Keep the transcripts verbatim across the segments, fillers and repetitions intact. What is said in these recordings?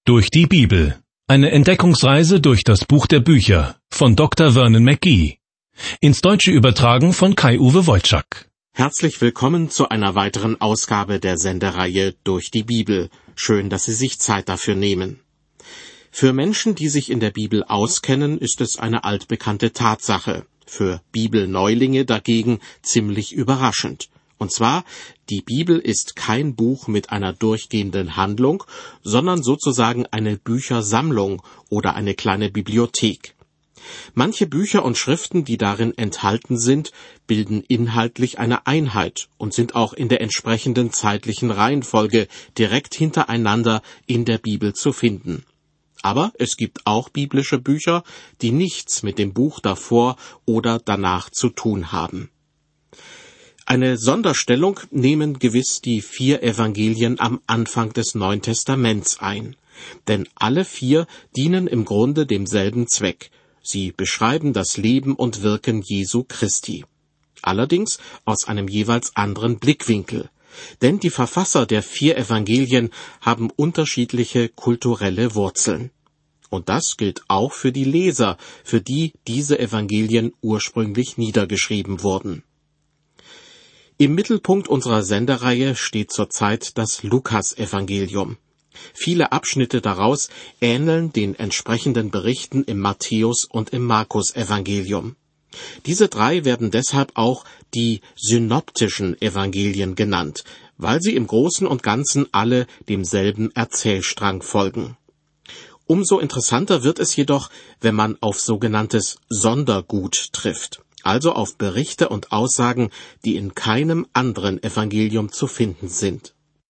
Durch die Bibel. Eine Entdeckungsreise durch das Buch der Bücher von Doktor Vernon McGee. Ins Deutsche übertragen von Kai-Uwe Wojczak. Herzlich willkommen zu einer weiteren Ausgabe der Sendereihe Durch die Bibel. Schön, dass Sie sich Zeit dafür nehmen. Für Menschen, die sich in der Bibel auskennen, ist es eine altbekannte Tatsache. Für Bibelneulinge dagegen ziemlich überraschend. Und zwar, die Bibel ist kein Buch mit einer durchgehenden Handlung, sondern sozusagen eine Büchersammlung oder eine kleine Bibliothek. Manche Bücher und Schriften, die darin enthalten sind, bilden inhaltlich eine Einheit und sind auch in der entsprechenden zeitlichen Reihenfolge direkt hintereinander in der Bibel zu finden. Aber es gibt auch biblische Bücher, die nichts mit dem Buch davor oder danach zu tun haben. Eine Sonderstellung nehmen gewiss die vier Evangelien am Anfang des Neuen Testaments ein. Denn alle vier dienen im Grunde demselben Zweck. Sie beschreiben das Leben und Wirken Jesu Christi. Allerdings aus einem jeweils anderen Blickwinkel. Denn die Verfasser der vier Evangelien haben unterschiedliche kulturelle Wurzeln. Und das gilt auch für die Leser, für die diese Evangelien ursprünglich niedergeschrieben wurden. Im Mittelpunkt unserer Sendereihe steht zurzeit das Lukas-Evangelium. Viele Abschnitte daraus ähneln den entsprechenden Berichten im Matthäus- und im Markus-Evangelium. Diese drei werden deshalb auch die synoptischen Evangelien genannt, weil sie im Großen und Ganzen alle demselben Erzählstrang folgen. Umso interessanter wird es jedoch, wenn man auf sogenanntes Sondergut trifft. Also auf Berichte und Aussagen, die in keinem anderen Evangelium zu finden sind.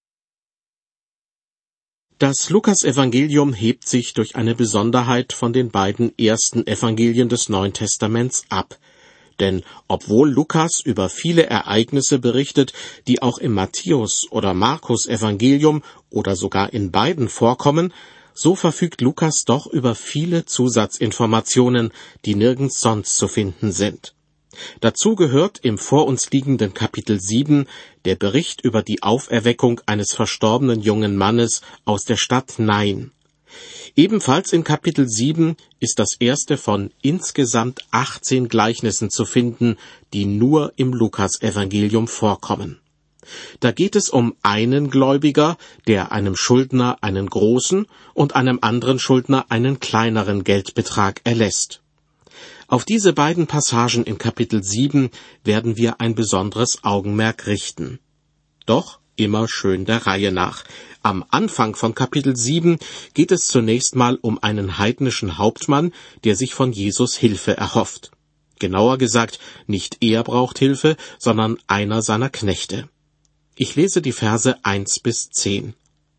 Das Lukas-Evangelium hebt sich durch eine Besonderheit von den beiden ersten Evangelien des Neuen Testaments ab. Denn obwohl Lukas über viele Ereignisse berichtet, die auch im Matthäus- oder Markus-Evangelium oder sogar in beiden vorkommen, so verfügt Lukas doch über viele Zusatzinformationen, die nirgends sonst zu finden sind. Dazu gehört im vor uns liegenden Kapitel sieben der Bericht über die Auferweckung eines verstorbenen jungen Mannes aus der Stadt Nain. Ebenfalls in Kapitel sieben ist das erste von insgesamt achtzehn Gleichnissen zu finden, die nur im Lukas-Evangelium vorkommen. Da geht es um einen Gläubiger, der einem Schuldner einen großen und einem anderen Schuldner einen kleineren Geldbetrag erlässt. Auf diese beiden Passagen in Kapitel sieben werden wir ein besonderes Augenmerk richten. Doch immer schön der Reihe nach. Am Anfang von Kapitel sieben geht es zunächst mal um einen heidnischen Hauptmann, der sich von Jesus Hilfe erhofft. Genauer gesagt, nicht er braucht Hilfe, sondern einer seiner Knechte. Ich lese die Verse eins bis zehn.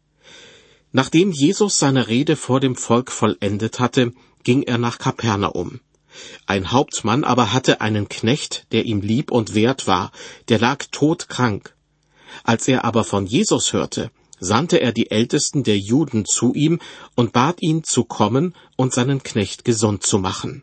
Nachdem Jesus seine Rede vor dem Volk vollendet hatte, ging er nach Kapernaum. Ein Hauptmann aber hatte einen Knecht, der ihm lieb und wert war, der lag todkrank. Als er aber von Jesus hörte, sandte er die Ältesten der Juden zu ihm und bat ihn zu kommen und seinen Knecht gesund zu machen.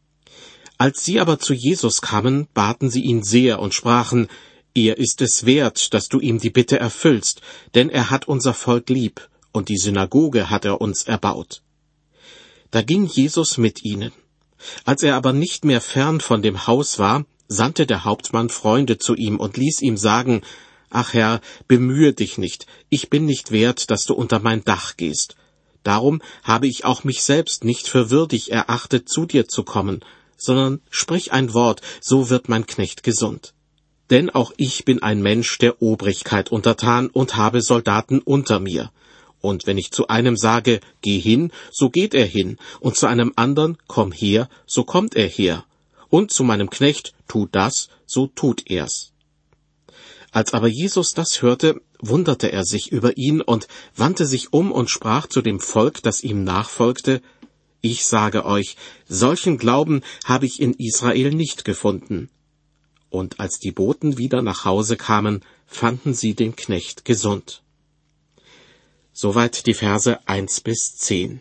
Als sie aber zu Jesus kamen, baten sie ihn sehr und sprachen: Er ist es wert, dass du ihm die Bitte erfüllst, denn er hat unser Volk lieb, und die Synagoge hat er uns erbaut. Da ging Jesus mit ihnen. Als er aber nicht mehr fern von dem Haus war, sandte der Hauptmann Freunde zu ihm und ließ ihm sagen: Ach Herr, bemühe dich nicht, ich bin nicht wert, dass du unter mein Dach gehst. Darum habe ich auch mich selbst nicht für würdig erachtet, zu dir zu kommen, sondern sprich ein Wort, so wird mein Knecht gesund. Denn auch ich bin ein Mensch der Obrigkeit untertan und habe Soldaten unter mir. Und wenn ich zu einem sage, geh hin, so geht er hin, und zu einem anderen, komm her, so kommt er her. Und zu meinem Knecht, tu das, so tut er's. Als aber Jesus das hörte, wunderte er sich über ihn und wandte sich um und sprach zu dem Volk, das ihm nachfolgte: Ich sage euch, solchen Glauben habe ich in Israel nicht gefunden. Und als die Boten wieder nach Hause kamen, fanden sie den Knecht gesund. Soweit die Verse eins bis zehn.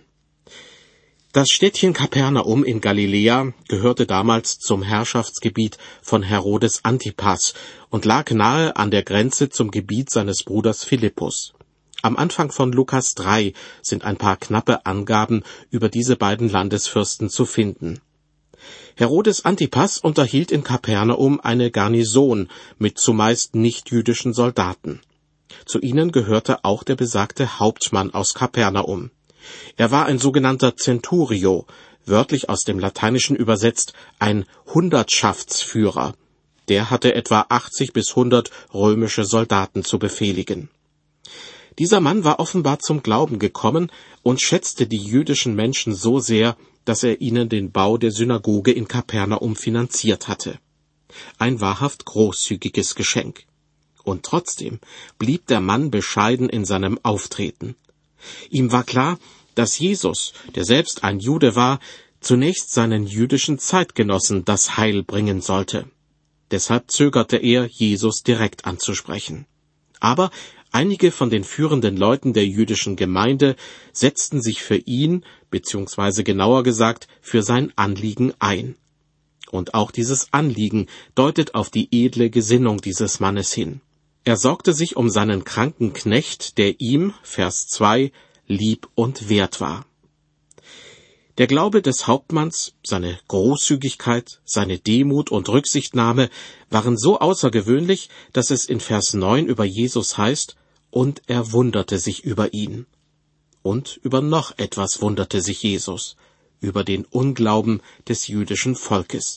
Das Städtchen Kapernaum in Galiläa gehörte damals zum Herrschaftsgebiet von Herodes Antipas und lag nahe an der Grenze zum Gebiet seines Bruders Philippus. Am Anfang von Lukas drei sind ein paar knappe Angaben über diese beiden Landesfürsten zu finden. Herodes Antipas unterhielt in Kapernaum eine Garnison mit zumeist nichtjüdischen Soldaten. Zu ihnen gehörte auch der besagte Hauptmann aus Kapernaum. Er war ein sogenannter Centurio, wörtlich aus dem Lateinischen übersetzt ein Hundertschaftsführer. Der hatte etwa achtzig bis hundert römische Soldaten zu befehligen. Dieser Mann war offenbar zum Glauben gekommen und schätzte die jüdischen Menschen so sehr, dass er ihnen den Bau der Synagoge in Kapernaum finanziert hatte. Ein wahrhaft großzügiges Geschenk. Und trotzdem blieb der Mann bescheiden in seinem Auftreten. Ihm war klar, dass Jesus, der selbst ein Jude war, zunächst seinen jüdischen Zeitgenossen das Heil bringen sollte. Deshalb zögerte er, Jesus direkt anzusprechen. Aber einige von den führenden Leuten der jüdischen Gemeinde setzten sich für ihn, beziehungsweise genauer gesagt, für sein Anliegen ein. Und auch dieses Anliegen deutet auf die edle Gesinnung dieses Mannes hin. Er sorgte sich um seinen kranken Knecht, der ihm, Vers zwei, lieb und wert war. Der Glaube des Hauptmanns, seine Großzügigkeit, seine Demut und Rücksichtnahme waren so außergewöhnlich, dass es in Vers neun über Jesus heißt, und er wunderte sich über ihn. Und über noch etwas wunderte sich Jesus, über den Unglauben des jüdischen Volkes.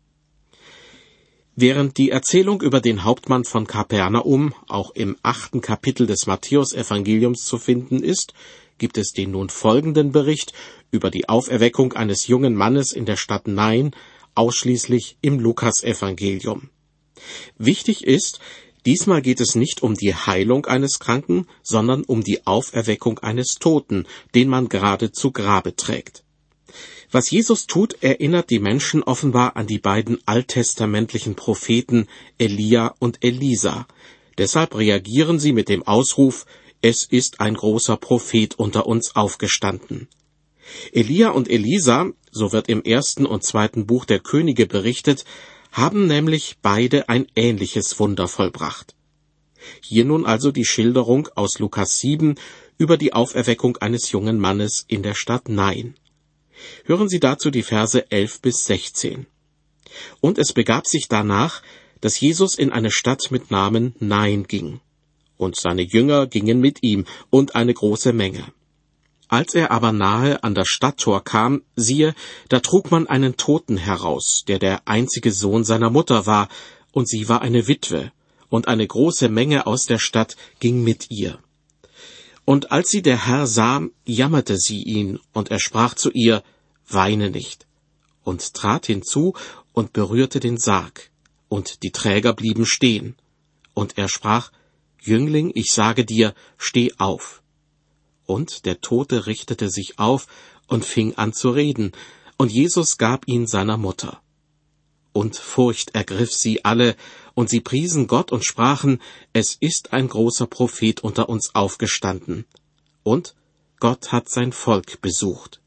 Während die Erzählung über den Hauptmann von Kapernaum auch im achten Kapitel des Matthäus-Evangeliums zu finden ist, gibt es den nun folgenden Bericht über die Auferweckung eines jungen Mannes in der Stadt Nain ausschließlich im Lukas-Evangelium. Wichtig ist, diesmal geht es nicht um die Heilung eines Kranken, sondern um die Auferweckung eines Toten, den man gerade zu Grabe trägt. Was Jesus tut, erinnert die Menschen offenbar an die beiden alttestamentlichen Propheten Elia und Elisa. Deshalb reagieren sie mit dem Ausruf, es ist ein großer Prophet unter uns aufgestanden. Elia und Elisa, so wird im ersten und zweiten Buch der Könige berichtet, haben nämlich beide ein ähnliches Wunder vollbracht. Hier nun also die Schilderung aus Lukas sieben über die Auferweckung eines jungen Mannes in der Stadt Nain. Hören Sie dazu die Verse elf bis sechzehn. Und es begab sich danach, dass Jesus in eine Stadt mit Namen Nain ging. Und seine Jünger gingen mit ihm, und eine große Menge. Als er aber nahe an das Stadttor kam, siehe, da trug man einen Toten heraus, der der einzige Sohn seiner Mutter war, und sie war eine Witwe, und eine große Menge aus der Stadt ging mit ihr. Und als sie der Herr sah, jammerte sie ihn, und er sprach zu ihr, weine nicht, und trat hinzu und berührte den Sarg, und die Träger blieben stehen. Und er sprach, Jüngling, ich sage dir, steh auf. Und der Tote richtete sich auf und fing an zu reden, und Jesus gab ihn seiner Mutter. Und Furcht ergriff sie alle, und sie priesen Gott und sprachen, es ist ein großer Prophet unter uns aufgestanden. Und Gott hat sein Volk besucht.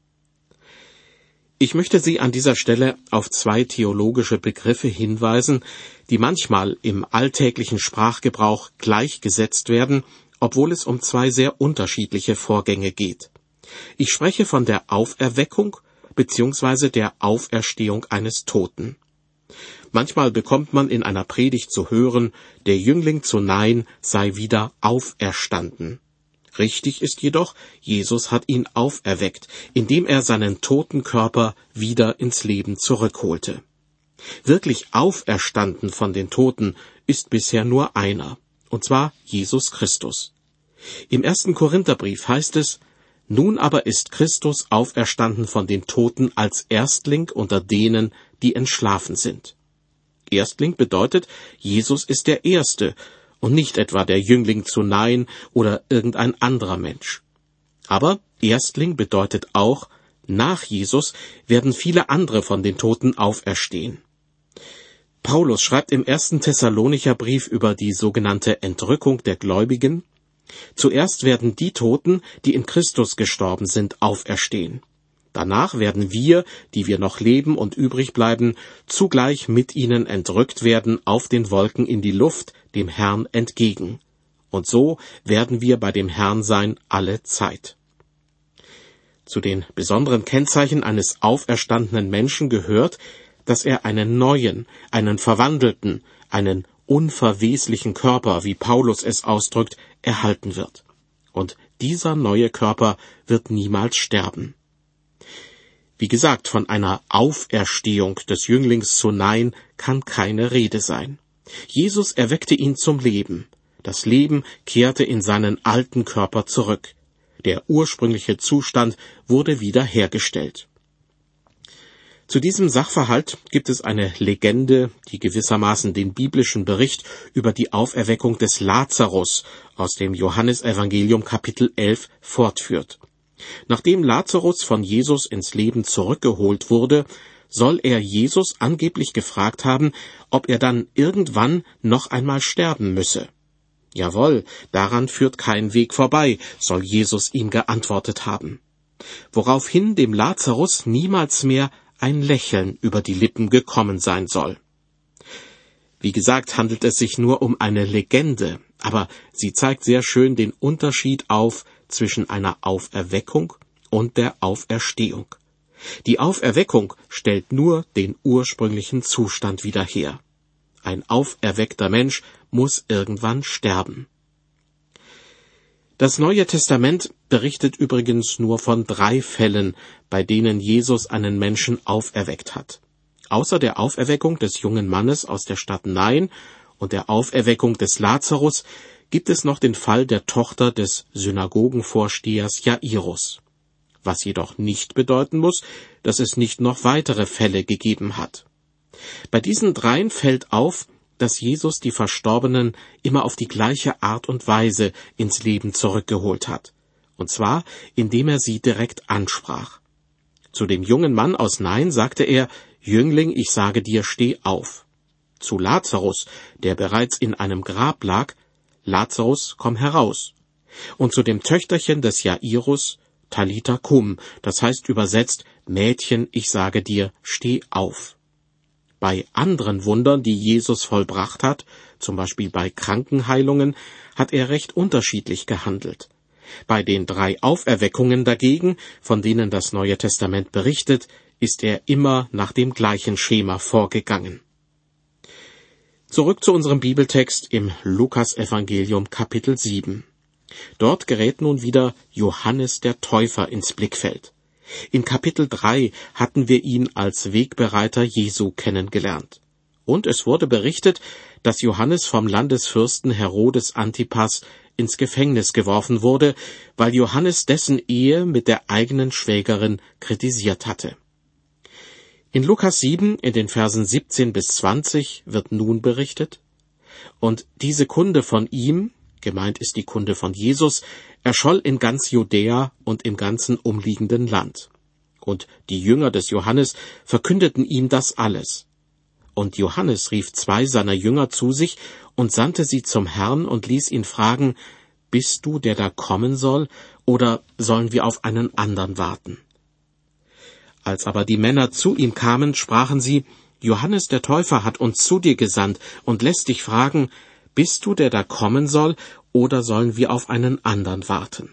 Ich möchte Sie an dieser Stelle auf zwei theologische Begriffe hinweisen, die manchmal im alltäglichen Sprachgebrauch gleichgesetzt werden, obwohl es um zwei sehr unterschiedliche Vorgänge geht. Ich spreche von der Auferweckung bzw. der Auferstehung eines Toten. Manchmal bekommt man in einer Predigt zu hören, der Jüngling zu Nain sei wieder auferstanden. Richtig ist jedoch, Jesus hat ihn auferweckt, indem er seinen toten Körper wieder ins Leben zurückholte. Wirklich auferstanden von den Toten ist bisher nur einer, und zwar Jesus Christus. Im ersten Korintherbrief heißt es, nun aber ist Christus auferstanden von den Toten als Erstling unter denen, die entschlafen sind. Erstling bedeutet, Jesus ist der Erste, und nicht etwa der Jüngling zu Nain oder irgendein anderer Mensch. Aber Erstling bedeutet auch, nach Jesus werden viele andere von den Toten auferstehen. Paulus schreibt im ersten Thessalonicher Brief über die sogenannte Entrückung der Gläubigen, zuerst werden die Toten, die in Christus gestorben sind, auferstehen. Danach werden wir, die wir noch leben und übrig bleiben, zugleich mit ihnen entrückt werden auf den Wolken in die Luft, dem Herrn entgegen. Und so werden wir bei dem Herrn sein alle Zeit. Zu den besonderen Kennzeichen eines auferstandenen Menschen gehört, dass er einen neuen, einen verwandelten, einen unverweslichen Körper, wie Paulus es ausdrückt, erhalten wird. Und dieser neue Körper wird niemals sterben. Wie gesagt, von einer Auferstehung des Jünglings zu Nain kann keine Rede sein. Jesus erweckte ihn zum Leben. Das Leben kehrte in seinen alten Körper zurück. Der ursprüngliche Zustand wurde wiederhergestellt. Zu diesem Sachverhalt gibt es eine Legende, die gewissermaßen den biblischen Bericht über die Auferweckung des Lazarus aus dem Johannesevangelium Kapitel elf fortführt. Nachdem Lazarus von Jesus ins Leben zurückgeholt wurde, soll er Jesus angeblich gefragt haben, ob er dann irgendwann noch einmal sterben müsse. Jawohl, daran führt kein Weg vorbei, soll Jesus ihm geantwortet haben. Woraufhin dem Lazarus niemals mehr ein Lächeln über die Lippen gekommen sein soll. Wie gesagt, handelt es sich nur um eine Legende, aber sie zeigt sehr schön den Unterschied auf zwischen einer Auferweckung und der Auferstehung. Die Auferweckung stellt nur den ursprünglichen Zustand wieder her. Ein auferweckter Mensch muss irgendwann sterben. Das Neue Testament berichtet übrigens nur von drei Fällen, bei denen Jesus einen Menschen auferweckt hat. Außer der Auferweckung des jungen Mannes aus der Stadt Nain und der Auferweckung des Lazarus gibt es noch den Fall der Tochter des Synagogenvorstehers Jairus. Was jedoch nicht bedeuten muss, dass es nicht noch weitere Fälle gegeben hat. Bei diesen dreien fällt auf, dass Jesus die Verstorbenen immer auf die gleiche Art und Weise ins Leben zurückgeholt hat. Und zwar, indem er sie direkt ansprach. Zu dem jungen Mann aus Nain sagte er, »Jüngling, ich sage dir, steh auf.« Zu Lazarus, der bereits in einem Grab lag, »Lazarus, komm heraus.« Und zu dem Töchterchen des Jairus, »Talitha kum«, das heißt übersetzt, »Mädchen, ich sage dir, steh auf.« Bei anderen Wundern, die Jesus vollbracht hat, zum Beispiel bei Krankenheilungen, hat er recht unterschiedlich gehandelt. Bei den drei Auferweckungen dagegen, von denen das Neue Testament berichtet, ist er immer nach dem gleichen Schema vorgegangen. Zurück zu unserem Bibeltext im Lukasevangelium Kapitel sieben. Dort gerät nun wieder Johannes der Täufer ins Blickfeld. In Kapitel drei hatten wir ihn als Wegbereiter Jesu kennengelernt. Und es wurde berichtet, dass Johannes vom Landesfürsten Herodes Antipas ins Gefängnis geworfen wurde, weil Johannes dessen Ehe mit der eigenen Schwägerin kritisiert hatte. In Lukas sieben, in den Versen siebzehn bis zwanzig, wird nun berichtet: Und diese Kunde von ihm, gemeint ist die Kunde von Jesus, erscholl in ganz Judäa und im ganzen umliegenden Land. Und die Jünger des Johannes verkündeten ihm das alles. Und Johannes rief zwei seiner Jünger zu sich und sandte sie zum Herrn und ließ ihn fragen, »Bist du, der da kommen soll, oder sollen wir auf einen anderen warten?« Als aber die Männer zu ihm kamen, sprachen sie, »Johannes der Täufer hat uns zu dir gesandt und lässt dich fragen, bist du, der da kommen soll, oder sollen wir auf einen anderen warten?«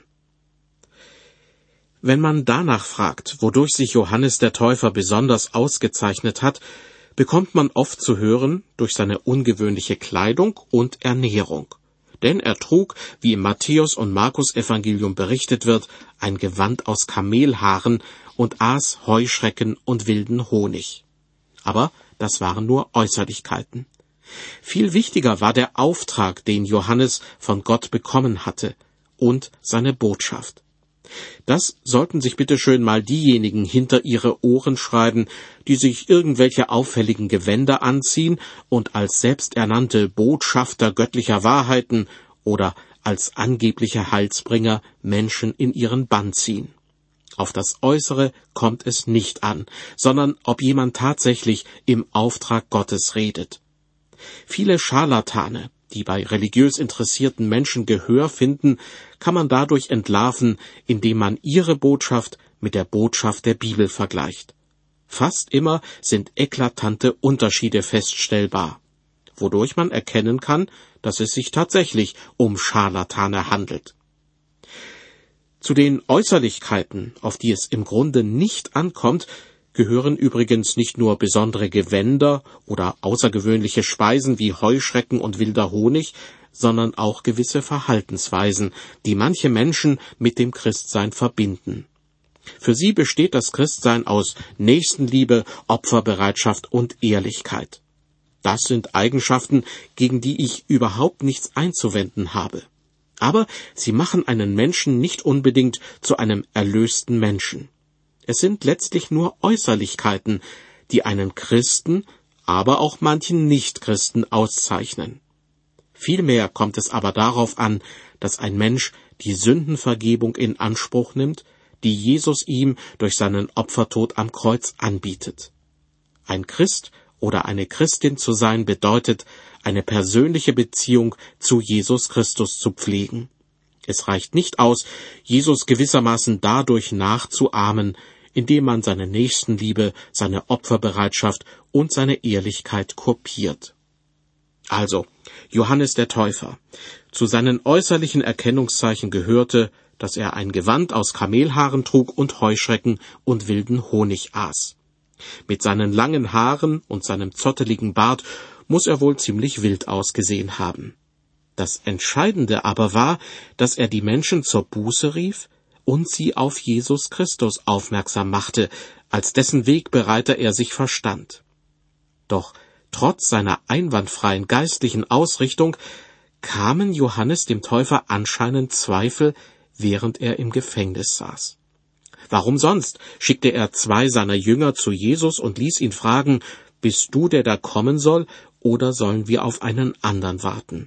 Wenn man danach fragt, wodurch sich Johannes der Täufer besonders ausgezeichnet hat, bekommt man oft zu hören, durch seine ungewöhnliche Kleidung und Ernährung. Denn er trug, wie im Matthäus- und Markus-Evangelium berichtet wird, ein Gewand aus Kamelhaaren und aß Heuschrecken und wilden Honig. Aber das waren nur Äußerlichkeiten. Viel wichtiger war der Auftrag, den Johannes von Gott bekommen hatte, und seine Botschaft. Das sollten sich bitte schön mal diejenigen hinter ihre Ohren schreiben, die sich irgendwelche auffälligen Gewänder anziehen und als selbsternannte Botschafter göttlicher Wahrheiten oder als angebliche Heilsbringer Menschen in ihren Bann ziehen. Auf das Äußere kommt es nicht an, sondern ob jemand tatsächlich im Auftrag Gottes redet. Viele Scharlatane, die bei religiös interessierten Menschen Gehör finden, kann man dadurch entlarven, indem man ihre Botschaft mit der Botschaft der Bibel vergleicht. Fast immer sind eklatante Unterschiede feststellbar, wodurch man erkennen kann, dass es sich tatsächlich um Scharlatane handelt. Zu den Äußerlichkeiten, auf die es im Grunde nicht ankommt, gehören übrigens nicht nur besondere Gewänder oder außergewöhnliche Speisen wie Heuschrecken und wilder Honig, sondern auch gewisse Verhaltensweisen, die manche Menschen mit dem Christsein verbinden. Für sie besteht das Christsein aus Nächstenliebe, Opferbereitschaft und Ehrlichkeit. Das sind Eigenschaften, gegen die ich überhaupt nichts einzuwenden habe. Aber sie machen einen Menschen nicht unbedingt zu einem erlösten Menschen. Es sind letztlich nur Äußerlichkeiten, die einen Christen, aber auch manchen Nichtchristen auszeichnen. Vielmehr kommt es aber darauf an, dass ein Mensch die Sündenvergebung in Anspruch nimmt, die Jesus ihm durch seinen Opfertod am Kreuz anbietet. Ein Christ oder eine Christin zu sein bedeutet, eine persönliche Beziehung zu Jesus Christus zu pflegen. Es reicht nicht aus, Jesus gewissermaßen dadurch nachzuahmen, indem man seine Nächstenliebe, seine Opferbereitschaft und seine Ehrlichkeit kopiert. Also, Johannes der Täufer. Zu seinen äußerlichen Erkennungszeichen gehörte, dass er ein Gewand aus Kamelhaaren trug und Heuschrecken und wilden Honig aß. Mit seinen langen Haaren und seinem zotteligen Bart muss er wohl ziemlich wild ausgesehen haben. Das Entscheidende aber war, dass er die Menschen zur Buße rief und sie auf Jesus Christus aufmerksam machte, als dessen Wegbereiter er sich verstand. Doch trotz seiner einwandfreien geistlichen Ausrichtung kamen Johannes dem Täufer anscheinend Zweifel, während er im Gefängnis saß. Warum sonst schickte er zwei seiner Jünger zu Jesus und ließ ihn fragen, bist du, der da kommen soll, oder sollen wir auf einen anderen warten?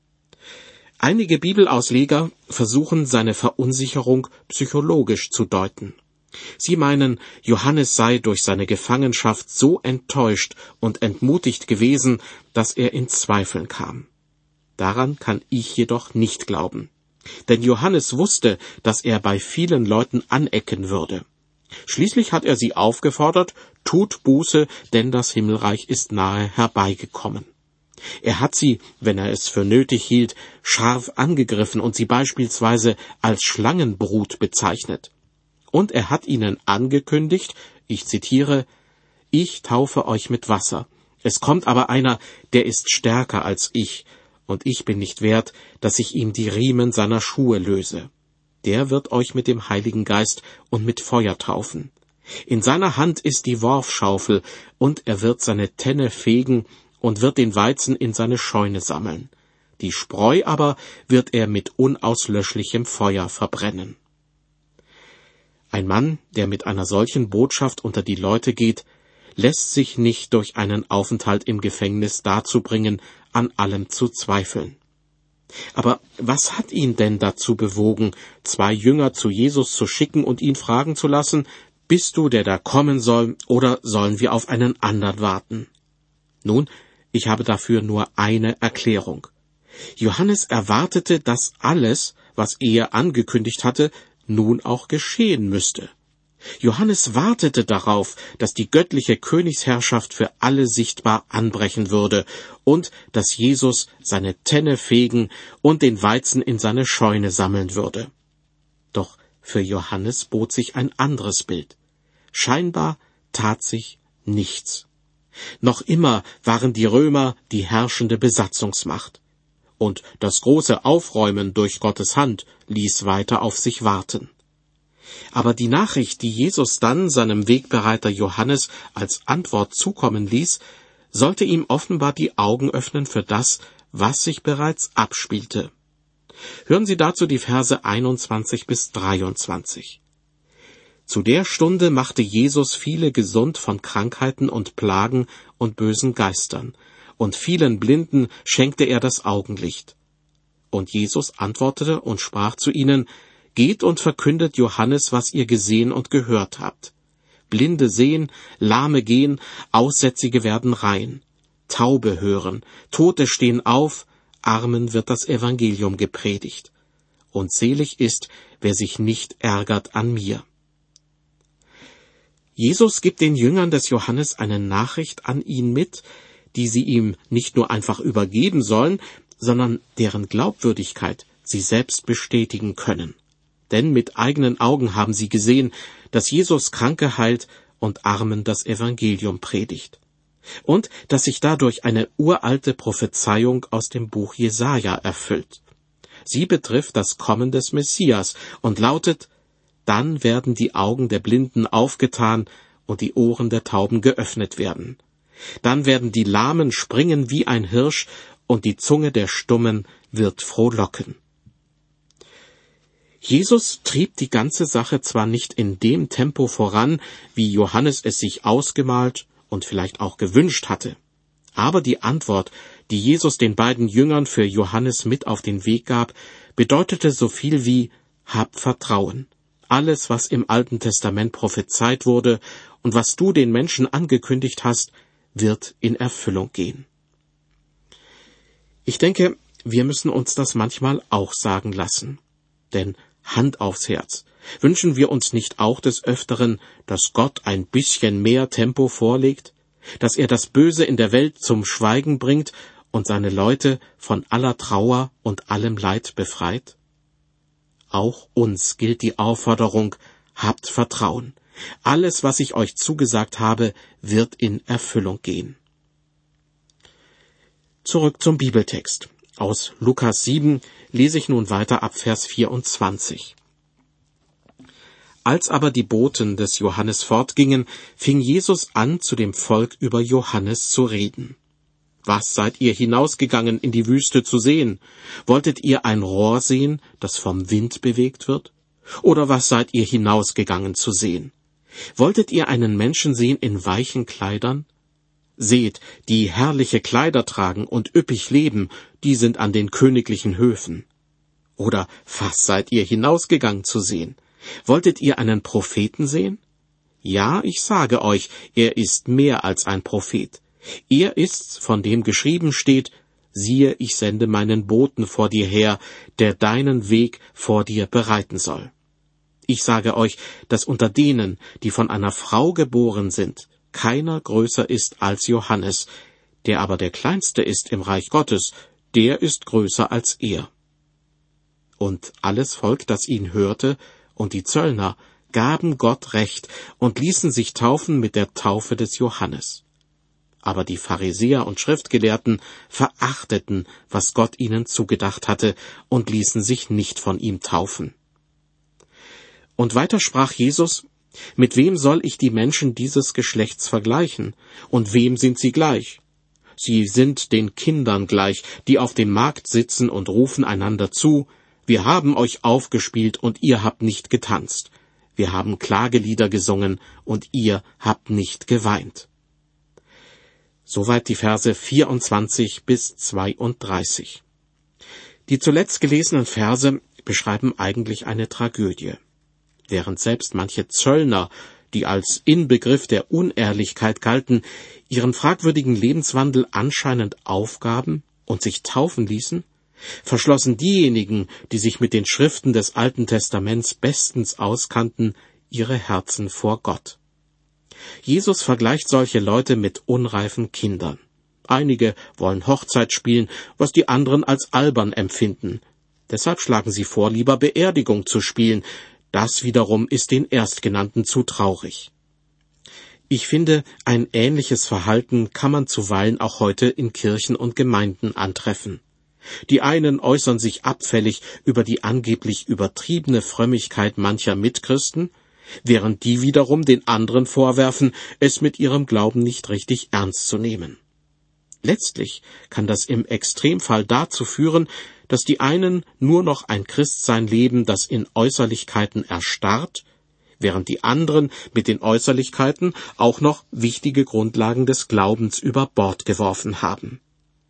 Einige Bibelausleger versuchen, seine Verunsicherung psychologisch zu deuten. Sie meinen, Johannes sei durch seine Gefangenschaft so enttäuscht und entmutigt gewesen, dass er in Zweifeln kam. Daran kann ich jedoch nicht glauben. Denn Johannes wusste, dass er bei vielen Leuten anecken würde. Schließlich hat er sie aufgefordert, tut Buße, denn das Himmelreich ist nahe herbeigekommen. Er hat sie, wenn er es für nötig hielt, scharf angegriffen und sie beispielsweise als Schlangenbrut bezeichnet. Und er hat ihnen angekündigt, ich zitiere, »Ich taufe euch mit Wasser. Es kommt aber einer, der ist stärker als ich, und ich bin nicht wert, dass ich ihm die Riemen seiner Schuhe löse. Der wird euch mit dem Heiligen Geist und mit Feuer taufen. In seiner Hand ist die Worfschaufel, und er wird seine Tenne fegen und wird den Weizen in seine Scheune sammeln. Die Spreu aber wird er mit unauslöschlichem Feuer verbrennen.« Ein Mann, der mit einer solchen Botschaft unter die Leute geht, lässt sich nicht durch einen Aufenthalt im Gefängnis dazu bringen, an allem zu zweifeln. Aber was hat ihn denn dazu bewogen, zwei Jünger zu Jesus zu schicken und ihn fragen zu lassen, bist du, der da kommen soll, oder sollen wir auf einen anderen warten? Nun, ich habe dafür nur eine Erklärung. Johannes erwartete, dass alles, was er angekündigt hatte, nun auch geschehen müsste. Johannes wartete darauf, dass die göttliche Königsherrschaft für alle sichtbar anbrechen würde und dass Jesus seine Tenne fegen und den Weizen in seine Scheune sammeln würde. Doch für Johannes bot sich ein anderes Bild. Scheinbar tat sich nichts. Noch immer waren die Römer die herrschende Besatzungsmacht. Und das große Aufräumen durch Gottes Hand ließ weiter auf sich warten. Aber die Nachricht, die Jesus dann seinem Wegbereiter Johannes als Antwort zukommen ließ, sollte ihm offenbar die Augen öffnen für das, was sich bereits abspielte. Hören Sie dazu die Verse einundzwanzig bis dreiundzwanzig. Zu der Stunde machte Jesus viele gesund von Krankheiten und Plagen und bösen Geistern, und vielen Blinden schenkte er das Augenlicht. Und Jesus antwortete und sprach zu ihnen, Geht und verkündet Johannes, was ihr gesehen und gehört habt. Blinde sehen, Lahme gehen, Aussätzige werden rein. Taube hören, Tote stehen auf, Armen wird das Evangelium gepredigt. Und selig ist, wer sich nicht ärgert an mir. Jesus gibt den Jüngern des Johannes eine Nachricht an ihn mit, die sie ihm nicht nur einfach übergeben sollen, sondern deren Glaubwürdigkeit sie selbst bestätigen können. Denn mit eigenen Augen haben sie gesehen, dass Jesus Kranke heilt und Armen das Evangelium predigt. Und dass sich dadurch eine uralte Prophezeiung aus dem Buch Jesaja erfüllt. Sie betrifft das Kommen des Messias und lautet: Dann werden die Augen der Blinden aufgetan und die Ohren der Tauben geöffnet werden. Dann werden die Lahmen springen wie ein Hirsch und die Zunge der Stummen wird frohlocken. Jesus trieb die ganze Sache zwar nicht in dem Tempo voran, wie Johannes es sich ausgemalt und vielleicht auch gewünscht hatte, aber die Antwort, die Jesus den beiden Jüngern für Johannes mit auf den Weg gab, bedeutete so viel wie: Habt Vertrauen. Alles, was im Alten Testament prophezeit wurde und was du den Menschen angekündigt hast, wird in Erfüllung gehen. Ich denke, wir müssen uns das manchmal auch sagen lassen. Denn Hand aufs Herz, wünschen wir uns nicht auch des Öfteren, dass Gott ein bisschen mehr Tempo vorlegt, dass er das Böse in der Welt zum Schweigen bringt und seine Leute von aller Trauer und allem Leid befreit? Auch uns gilt die Aufforderung: Habt Vertrauen. Alles, was ich euch zugesagt habe, wird in Erfüllung gehen. Zurück zum Bibeltext. Aus Lukas sieben lese ich nun weiter ab Vers vierundzwanzig. Als aber die Boten des Johannes fortgingen, fing Jesus an, zu dem Volk über Johannes zu reden. Was seid ihr hinausgegangen in die Wüste zu sehen? Wolltet ihr ein Rohr sehen, das vom Wind bewegt wird? Oder was seid ihr hinausgegangen zu sehen? Wolltet ihr einen Menschen sehen in weichen Kleidern? Seht, die herrliche Kleider tragen und üppig leben, die sind an den königlichen Höfen. Oder was seid ihr hinausgegangen zu sehen? Wolltet ihr einen Propheten sehen? Ja, ich sage euch, er ist mehr als ein Prophet. Er ist's, von dem geschrieben steht: Siehe, ich sende meinen Boten vor dir her, der deinen Weg vor dir bereiten soll. Ich sage euch, dass unter denen, die von einer Frau geboren sind, keiner größer ist als Johannes, der aber der Kleinste ist im Reich Gottes, der ist größer als er. Und alles Volk, das ihn hörte, und die Zöllner, gaben Gott Recht und ließen sich taufen mit der Taufe des Johannes. Aber die Pharisäer und Schriftgelehrten verachteten, was Gott ihnen zugedacht hatte, und ließen sich nicht von ihm taufen. Und weiter sprach Jesus: Mit wem soll ich die Menschen dieses Geschlechts vergleichen? Und wem sind sie gleich? Sie sind den Kindern gleich, die auf dem Markt sitzen und rufen einander zu: Wir haben euch aufgespielt und ihr habt nicht getanzt. Wir haben Klagelieder gesungen und ihr habt nicht geweint. Soweit die Verse vierundzwanzig bis zweiunddreißig. Die zuletzt gelesenen Verse beschreiben eigentlich eine Tragödie. Während selbst manche Zöllner, die als Inbegriff der Unehrlichkeit galten, ihren fragwürdigen Lebenswandel anscheinend aufgaben und sich taufen ließen, verschlossen diejenigen, die sich mit den Schriften des Alten Testaments bestens auskannten, ihre Herzen vor Gott. Jesus vergleicht solche Leute mit unreifen Kindern. Einige wollen Hochzeit spielen, was die anderen als albern empfinden. Deshalb schlagen sie vor, lieber Beerdigung zu spielen. Das wiederum ist den Erstgenannten zu traurig. Ich finde, ein ähnliches Verhalten kann man zuweilen auch heute in Kirchen und Gemeinden antreffen. Die einen äußern sich abfällig über die angeblich übertriebene Frömmigkeit mancher Mitchristen, während die wiederum den anderen vorwerfen, es mit ihrem Glauben nicht richtig ernst zu nehmen. Letztlich kann das im Extremfall dazu führen, dass die einen nur noch ein Christsein leben, das in Äußerlichkeiten erstarrt, während die anderen mit den Äußerlichkeiten auch noch wichtige Grundlagen des Glaubens über Bord geworfen haben.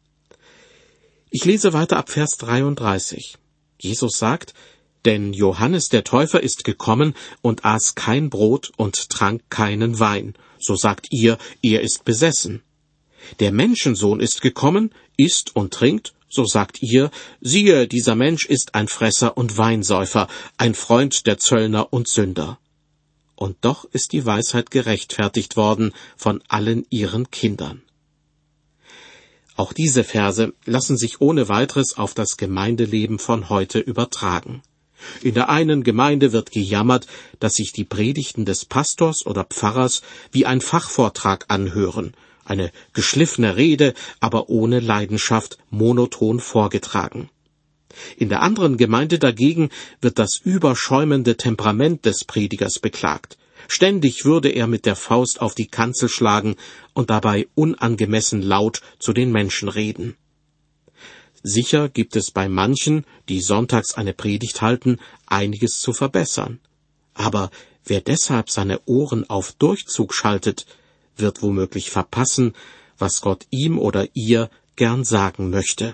Ich lese weiter ab Vers dreiunddreißig. Jesus sagt: Denn Johannes der Täufer ist gekommen und aß kein Brot und trank keinen Wein. So sagt ihr, er ist besessen. Der Menschensohn ist gekommen, isst und trinkt. So sagt ihr, siehe, dieser Mensch ist ein Fresser und Weinsäufer, ein Freund der Zöllner und Sünder. Und doch ist die Weisheit gerechtfertigt worden von allen ihren Kindern. Auch diese Verse lassen sich ohne weiteres auf das Gemeindeleben von heute übertragen. In der einen Gemeinde wird gejammert, dass sich die Predigten des Pastors oder Pfarrers wie ein Fachvortrag anhören, eine geschliffene Rede, aber ohne Leidenschaft, monoton vorgetragen. In der anderen Gemeinde dagegen wird das überschäumende Temperament des Predigers beklagt. Ständig würde er mit der Faust auf die Kanzel schlagen und dabei unangemessen laut zu den Menschen reden. Sicher gibt es bei manchen, die sonntags eine Predigt halten, einiges zu verbessern. Aber wer deshalb seine Ohren auf Durchzug schaltet, wird womöglich verpassen, was Gott ihm oder ihr gern sagen möchte.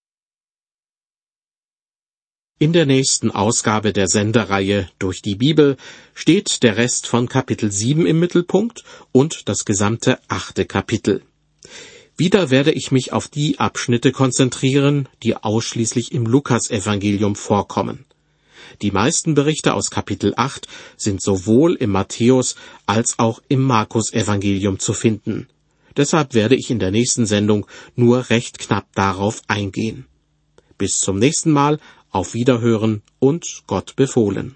In der nächsten Ausgabe der Sendereihe Durch die Bibel steht der Rest von Kapitel sieben im Mittelpunkt und das gesamte achte Kapitel. Wieder werde ich mich auf die Abschnitte konzentrieren, die ausschließlich im Lukasevangelium vorkommen. Die meisten Berichte aus Kapitel acht sind sowohl im Matthäus- als auch im Markus-Evangelium zu finden. Deshalb werde ich in der nächsten Sendung nur recht knapp darauf eingehen. Bis zum nächsten Mal, auf Wiederhören und Gott befohlen.